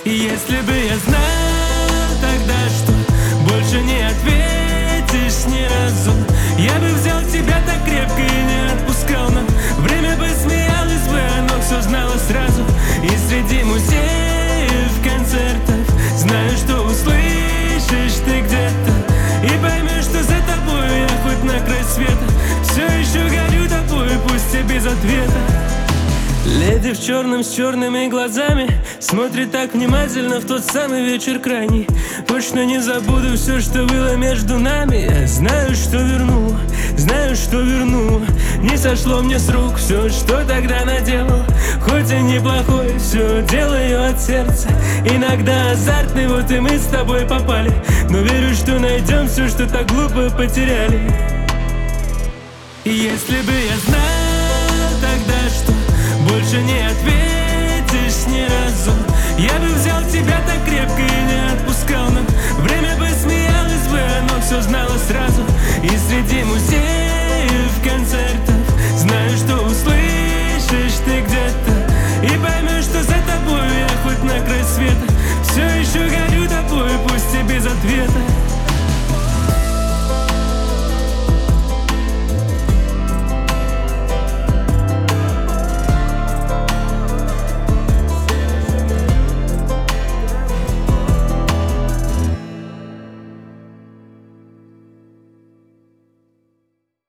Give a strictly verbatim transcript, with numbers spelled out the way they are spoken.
Если бы я знал тогда, что больше не ответишь ни разу, я бы взял тебя так крепко и не отпускал. Но время бы смеялось бы, оно все знало сразу. И среди музеев, концертов знаю, что услышишь ты где-то и поймешь, что за тобой я хоть на край света все еще горю тобой, пусть и без ответа. Леди в черном с черными глазами смотрит так внимательно в тот самый вечер крайний. Точно не забуду все, что было между нами. Я знаю, что верну, знаю, что верну. Не сошло мне с рук все, что тогда наделал. Хоть и неплохой, все делаю от сердца. Иногда азартный, вот и мы с тобой попали. Но верю, что найдем все, что так глупо потеряли. Если бы я знал тогда, что больше не ответишь ни разу, я бы